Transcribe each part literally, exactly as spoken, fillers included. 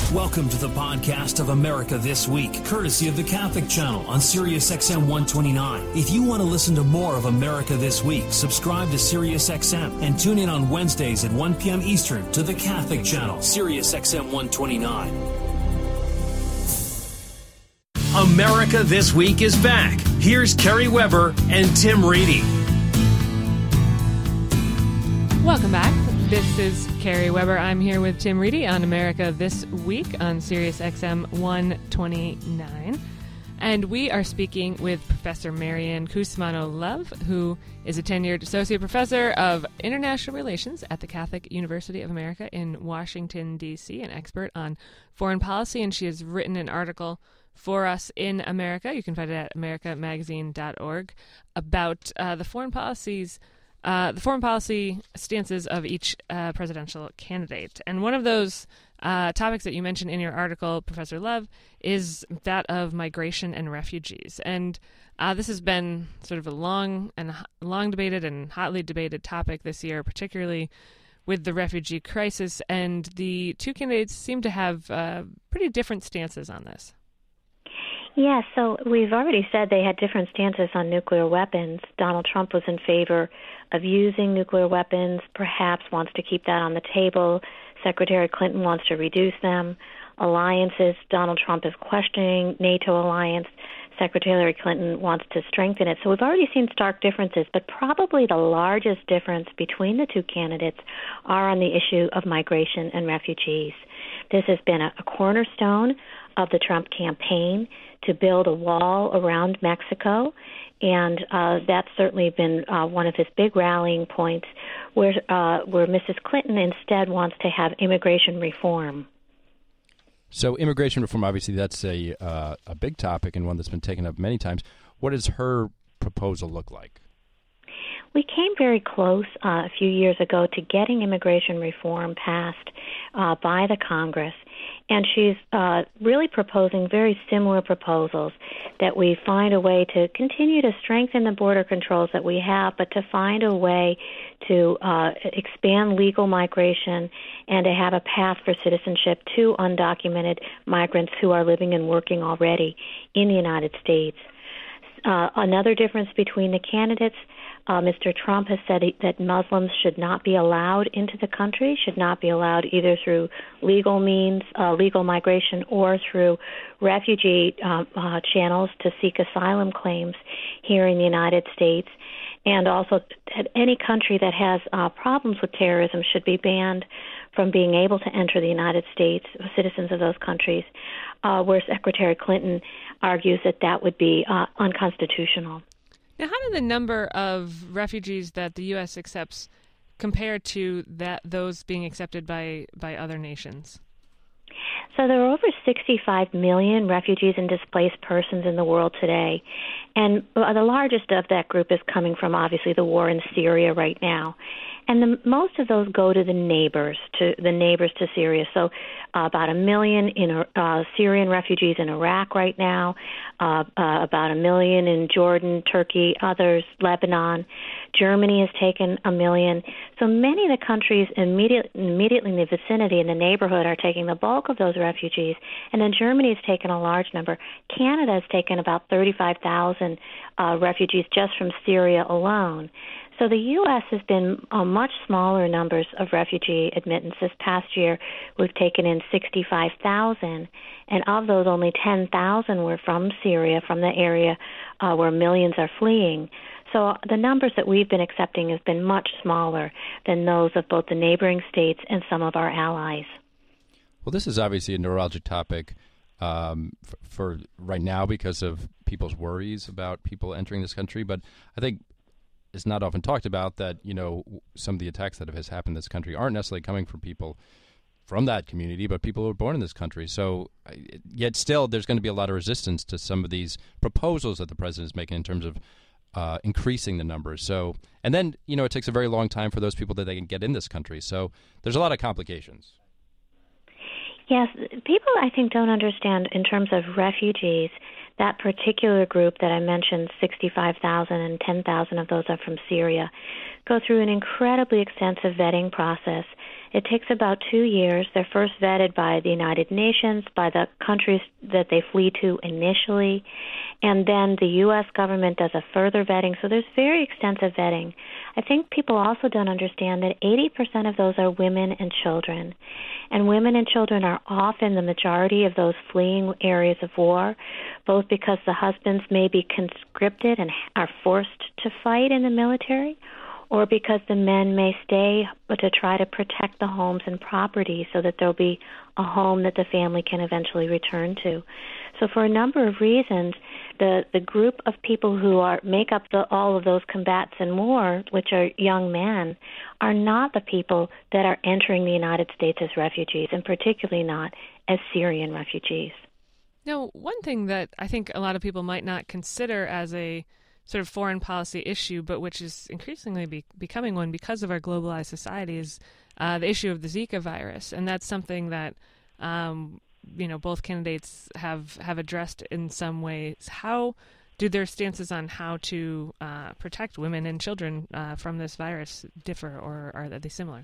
Welcome to the podcast of America This Week, courtesy of the Catholic Channel on Sirius X M one twenty-nine. If you want to listen to more of America This Week, subscribe to Sirius X M and tune in on Wednesdays at one p.m. Eastern to the Catholic Channel, Sirius X M one twenty-nine. America This Week is back. Here's Kerry Weber and Tim Reedy. Welcome back. This is Kerry Weber. I'm here with Tim Reedy on America This Week on Sirius X M one twenty-nine. And we are speaking with Professor Marianne Kusmano-Love, who is a tenured associate professor of international relations at the Catholic University of America in Washington, D C, an expert on foreign policy, and she has written an article for us in America. You can find it at america magazine dot org about uh, the foreign policies Uh, the foreign policy stances of each uh, presidential candidate. And one of those uh, topics that you mentioned in your article, Professor Love, is that of migration and refugees. And uh, this has been sort of a long and long debated and hotly debated topic this year, particularly with the refugee crisis. And the two candidates seem to have uh, pretty different stances on this. Yeah, so we've already said they had different stances on nuclear weapons. Donald Trump was in favor of using nuclear weapons, perhaps wants to keep that on the table. Secretary Clinton wants to reduce them. Alliances, Donald Trump is questioning NATO alliance. Secretary Clinton wants to strengthen it. So we've already seen stark differences, but probably the largest difference between the two candidates are on the issue of migration and refugees. This has been a, a cornerstone of the Trump campaign to build a wall around Mexico, and uh, that's certainly been uh, one of his big rallying points, where uh, where Missus Clinton instead wants to have immigration reform. So immigration reform, obviously, that's a uh, a big topic and one that's been taken up many times. What does her proposal look like? We came very close uh, a few years ago to getting immigration reform passed uh, by the Congress, and she's uh, really proposing very similar proposals, that we find a way to continue to strengthen the border controls that we have, but to find a way to uh, expand legal migration and to have a path for citizenship to undocumented migrants who are living and working already in the United States. Uh, another difference between the candidates, Uh, Mister Trump has said that Muslims should not be allowed into the country, should not be allowed either through legal means, uh, legal migration, or through refugee uh, uh, channels to seek asylum claims here in the United States. And also that any country that has uh, problems with terrorism should be banned from being able to enter the United States, citizens of those countries, uh, where Secretary Clinton argues that that would be uh, unconstitutional. Now, how do the number of refugees that the U S accepts compare to that those being accepted by, by other nations? So there are over sixty-five million refugees and displaced persons in the world today, and the largest of that group is coming from, obviously, the war in Syria right now. And the, most of those go to the neighbors, to the neighbors to Syria. So uh, about a million in uh, Syrian refugees in Iraq right now, uh, uh, about a million in Jordan, Turkey, others, Lebanon. Germany has taken a million. So many of the countries immediate, immediately in the vicinity, in the neighborhood, are taking the bulk of those refugees. And then Germany has taken a large number. Canada has taken about thirty-five thousand uh, refugees just from Syria alone. So the U S has been uh, much smaller numbers of refugee admittance. This past year, we've taken in sixty-five thousand, and of those, only ten thousand were from Syria, from the area uh, where millions are fleeing. So the numbers that we've been accepting have been much smaller than those of both the neighboring states and some of our allies. Well, this is obviously a neurologic topic um, for, for right now because of people's worries about people entering this country, but I think it's not often talked about that, you know, some of the attacks that have happened in this country aren't necessarily coming from people from that community, but people who were born in this country. So yet still there's going to be a lot of resistance to some of these proposals that the president is making in terms of uh, increasing the numbers. So, and then, you know, it takes a very long time for those people that they can get in this country. So there's a lot of complications. Yes, people, I think, don't understand in terms of refugees, that particular group that I mentioned, sixty-five thousand and ten thousand of those are from Syria, go through an incredibly extensive vetting process It takes about two years. They're first vetted by the United Nations, by the countries that they flee to initially, and then the U S government does a further vetting. So there's very extensive vetting. I think people also don't understand that eighty percent of those are women and children. And women and children are often the majority of those fleeing areas of war, both because the husbands may be conscripted and are forced to fight in the military, or because the men may stay to try to protect the homes and property so that there'll be a home that the family can eventually return to. So for a number of reasons, the, the group of people who are make up the, all of those combats in war, which are young men, are not the people that are entering the United States as refugees, and particularly not as Syrian refugees. Now, one thing that I think a lot of people might not consider as a sort of foreign policy issue, but which is increasingly be- becoming one because of our globalized society, is uh, the issue of the Zika virus. And that's something that, um, you know, both candidates have, have addressed in some ways. How do their stances on how to uh, protect women and children uh, from this virus differ, or are they similar?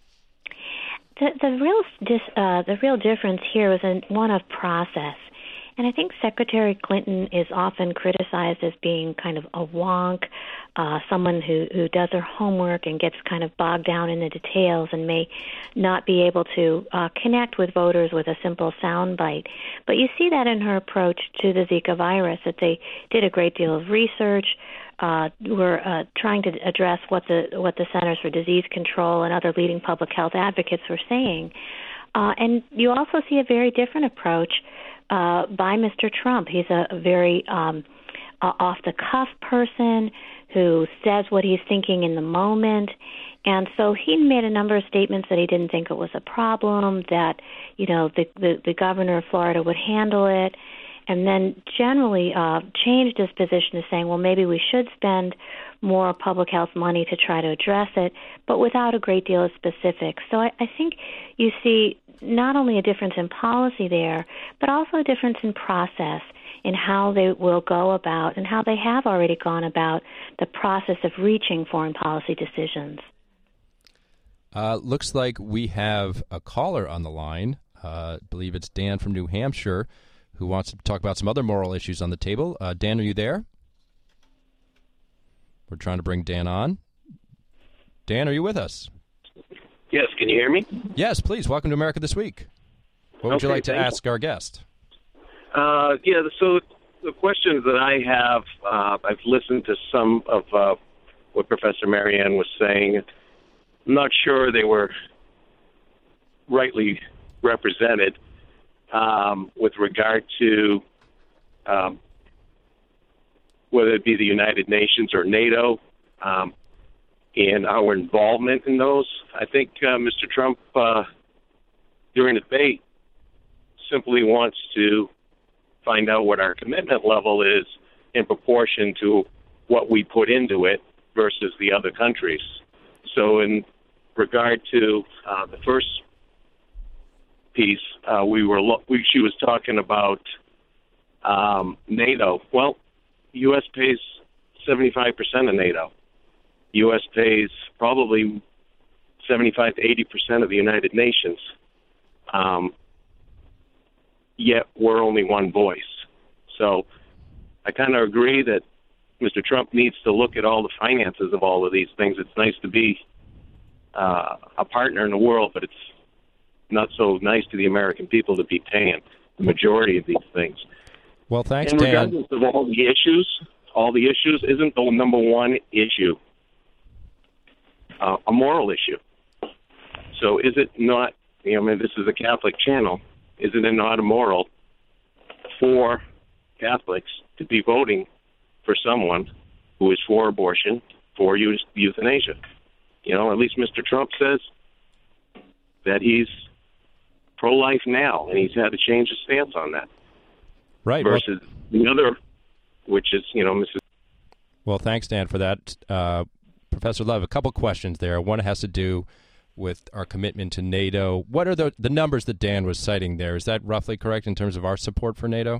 The, the real dis, uh, the real difference here is in one of process. And I think Secretary Clinton is often criticized as being kind of a wonk, uh, someone who, who does her homework and gets kind of bogged down in the details and may not be able to uh, connect with voters with a simple soundbite. But you see that in her approach to the Zika virus, that they did a great deal of research, uh, were uh, trying to address what the what the Centers for Disease Control and other leading public health advocates were saying. Uh, and you also see a very different approach Uh, by Mister Trump. He's a, a very um, uh, off-the-cuff person who says what he's thinking in the moment. And so he made a number of statements that he didn't think it was a problem, that, you know, the, the, the governor of Florida would handle it, and then generally uh, changed his position to saying, well, maybe we should spend more public health money to try to address it, but without a great deal of specifics. So I, I think you see not only a difference in policy there, but also a difference in process in how they will go about and how they have already gone about the process of reaching foreign policy decisions. Uh, looks like we have a caller on the line. Uh, I believe it's Dan from New Hampshire, who wants to talk about some other moral issues on the table. Uh, Dan, are you there? We're trying to bring Dan on. Dan, are you with us? Yes, can you hear me? Yes, please. Welcome to America This Week. What would okay, you like to ask you. our guest? Uh, yeah, so the questions that I have, uh, I've listened to some of uh, what Professor Marianne was saying. I'm not sure they were rightly represented um, with regard to um, whether it be the United Nations or NATO, um, and our involvement in those. I think uh, Mister Trump, uh, during the debate, simply wants to find out what our commitment level is in proportion to what we put into it versus the other countries. So in regard to uh, the first piece, uh, we were lo- we, she was talking about um, NATO. Well, the U S pays seventy-five percent of NATO. The U S pays probably seventy-five to eighty percent of the United Nations. Um, yet we're only one voice. So I kind of agree that Mister Trump needs to look at all the finances of all of these things. It's nice to be uh, a partner in the world, but it's not so nice to the American people to be paying the majority of these things. Well, thanks, and Dan. regardless of all the issues, all the issues isn't the number one issue uh, a moral issue. So is it not, you know, I mean, this is a Catholic channel, is it not immoral for Catholics to be voting for someone who is for abortion, for euthanasia? You know, at least Mister Trump says that he's pro-life now, and he's had to change his stance on that. Right. Versus well, the other, which is, you know, Missus Well, thanks, Dan, for that. Uh, Professor Love, a couple questions there. One has to do with our commitment to NATO. What are the, the numbers that Dan was citing there? Is that roughly correct in terms of our support for NATO?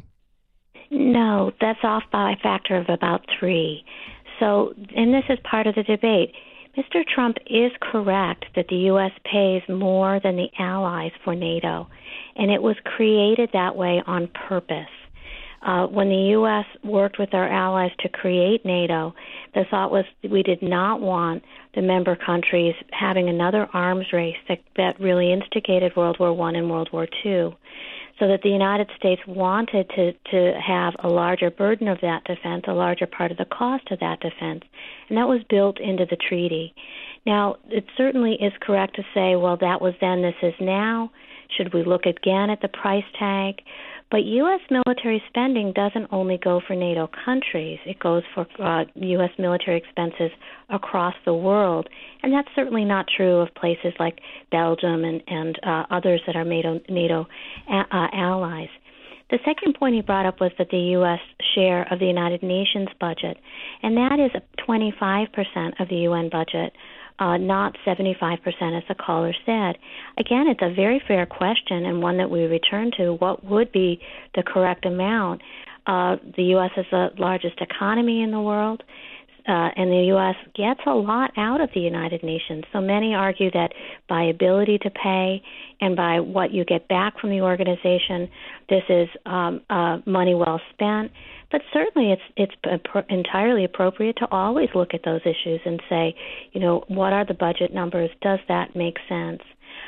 No, that's off by a factor of about three. So, and this is part of the debate. Mister Trump is correct that the U S pays more than the allies for NATO, and it was created that way on purpose. Uh, when the U S worked with our allies to create NATO, the thought was we did not want the member countries having another arms race that, that really instigated World War One and World War Two. So that the United States wanted to, to have a larger burden of that defense, a larger part of the cost of that defense. And that was built into the treaty. Now, it certainly is correct to say, well, that was then, this is now. Should we look again at the price tag? But U S military spending doesn't only go for NATO countries. It goes for uh, U S military expenses across the world. And that's certainly not true of places like Belgium and, and uh, others that are NATO, NATO uh, allies. The second point he brought up was that the U S share of the United Nations budget, and that is twenty-five percent of the U N budget, uh, not seventy-five percent as the caller said. Again, it's a very fair question and one that we return to. What would be the correct amount? Uh, the U S is the largest economy in the world, uh, and the U S gets a lot out of the United Nations. So many argue that by ability to pay and by what you get back from the organization, this is um, uh, money well spent. But certainly it's it's entirely appropriate to always look at those issues and say, you know, what are the budget numbers? Does that make sense?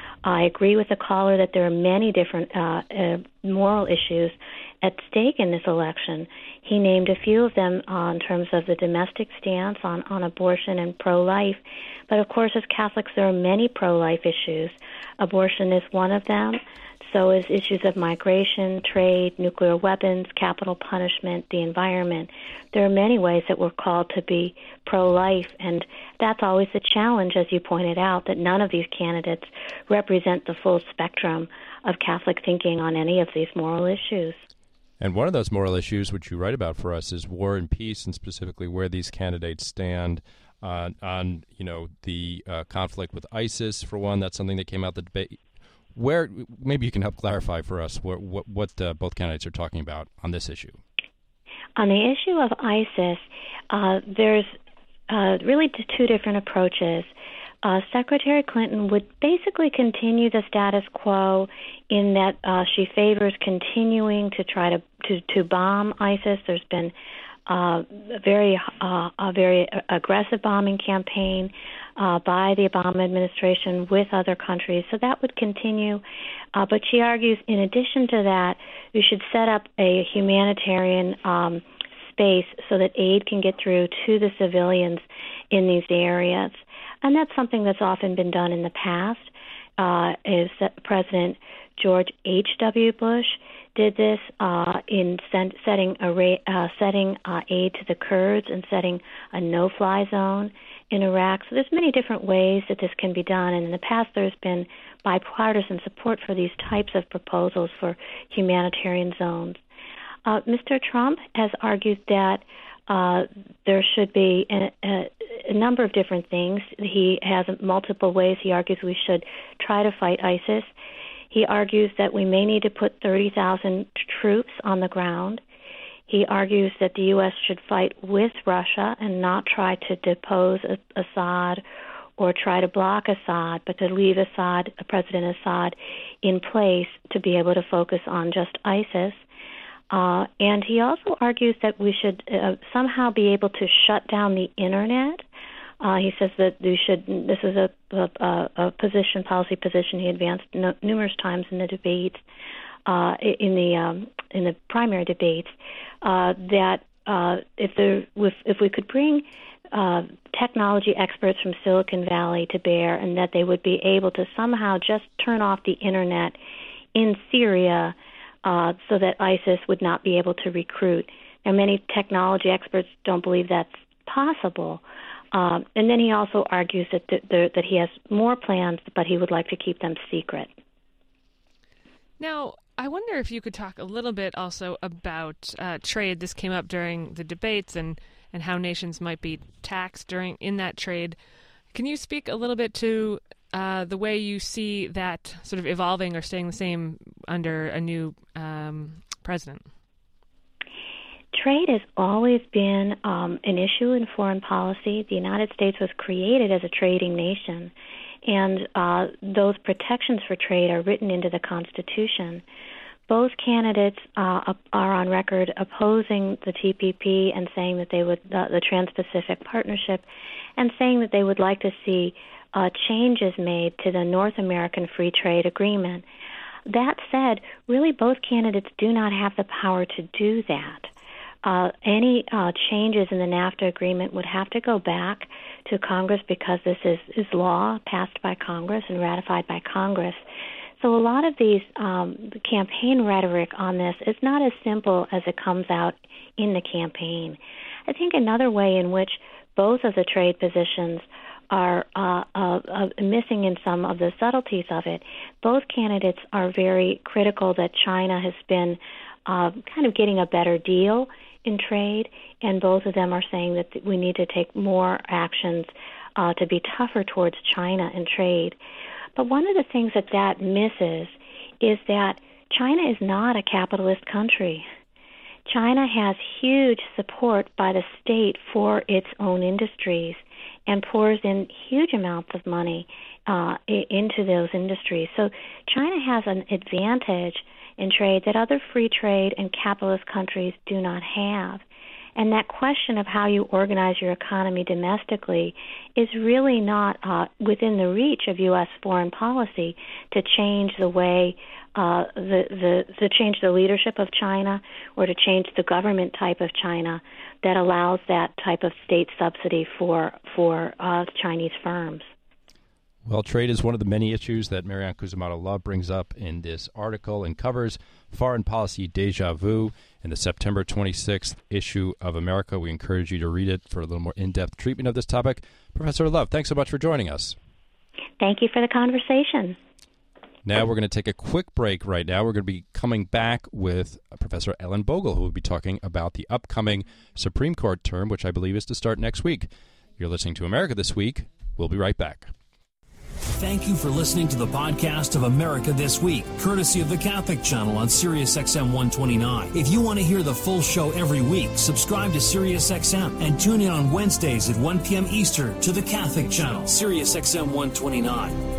I agree with the caller that there are many different uh, uh, moral issues at stake in this election. He named a few of them uh, in terms of the domestic stance on, on abortion and pro-life. But, of course, as Catholics, there are many pro-life issues. Abortion is one of them. So is issues of migration, trade, nuclear weapons, capital punishment, the environment. There are many ways that we're called to be pro-life, and that's always the challenge, as you pointed out, that none of these candidates represent the full spectrum of Catholic thinking on any of these moral issues. And one of those moral issues, which you write about for us, is war and peace, and specifically where these candidates stand uh, on, you know, the uh, conflict with ISIS, for one. That's something that came out the debate. Where maybe you can help clarify for us what what, what uh, both candidates are talking about on this issue. On the issue of ISIS, uh, there's uh, really two different approaches. Uh, Secretary Clinton would basically continue the status quo in that uh, she favors continuing to try to, to, to bomb ISIS. There's been uh, a very uh, a very aggressive bombing campaign uh, by the Obama administration with other countries, so that would continue. Uh, but she argues, in addition to that, we should set up a humanitarian um, space so that aid can get through to the civilians in these areas. And that's something that's often been done in the past. Uh, is that President George H W. Bush did this uh, in send, setting a uh, setting uh, aid to the Kurds and setting a no-fly zone in Iraq. So there's many different ways that this can be done, and in the past there's been bipartisan support for these types of proposals for humanitarian zones. Uh, Mister Trump has argued that Uh, there should be a, a, a number of different things. He has multiple ways. He argues we should try to fight ISIS. He argues that we may need to put thirty thousand troops on the ground. He argues that the U S should fight with Russia and not try to depose Assad or try to block Assad, but to leave Assad, President Assad, in place to be able to focus on just ISIS. Uh, and he also argues that we should uh, somehow be able to shut down the Internet. Uh, he says that we should, this is a, a, a position, policy position he advanced no, numerous times in the debates, uh, in the um, in the primary debates, uh, that uh, if there, if, if we could bring uh, technology experts from Silicon Valley to bear, and that they would be able to somehow just turn off the Internet in Syria, Uh, so that ISIS would not be able to recruit. Now, many technology experts don't believe that's possible. Um, and then he also argues that th- th- that he has more plans, but he would like to keep them secret. Now, I wonder if you could talk a little bit also about uh, trade. This came up during the debates, and, and how nations might be taxed during in that trade. Can you speak a little bit to Uh, the way you see that sort of evolving or staying the same under a new um, president? trade has always been um, an issue in foreign policy. The United States was created as a trading nation, and uh, those protections for trade are written into the Constitution. Both candidates uh, are on record opposing the T P P and saying that they would, uh, the Trans-Pacific Partnership, and saying that they would like to see uh, changes made to the North American Free Trade Agreement. That said, really both candidates do not have the power to do that. Uh, any uh, changes in the NAFTA agreement would have to go back to Congress because this is, is law passed by Congress and ratified by Congress. So a lot of these um, campaign rhetoric on this is not as simple as it comes out in the campaign. I think another way in which both of the trade positions are uh, uh, uh, missing in some of the subtleties of it, both candidates are very critical that China has been uh, kind of getting a better deal in trade, and both of them are saying that we need to take more actions uh, to be tougher towards China in trade. But one of the things that that misses is that China is not a capitalist country. China has huge support by the state for its own industries and pours in huge amounts of money uh, into those industries. So China has an advantage in trade that other free trade and capitalist countries do not have. And that question of how you organize your economy domestically is really not uh, within the reach of U S foreign policy to change the way, uh, the, the, to change the leadership of China or to change the government type of China that allows that type of state subsidy for, for uh, Chinese firms. Well, trade is one of the many issues that Marianne Cusimano-Love brings up in this article and covers Foreign Policy Deja Vu in the September twenty-sixth issue of America. We encourage you to read it for a little more in-depth treatment of this topic. Professor Love, thanks so much for joining us. Thank you for the conversation. Now we're going to take a quick break right now. We're going to be coming back with Professor Ellen Bogle, who will be talking about the upcoming Supreme Court term, which I believe is to start next week. You're listening to America This Week. We'll be right back. Thank you for listening to the podcast of America This Week, courtesy of the Catholic Channel on Sirius X M one twenty-nine. If you want to hear the full show every week, subscribe to Sirius X M and tune in on Wednesdays at one p.m. Eastern to the Catholic Channel, Sirius X M one twenty-nine.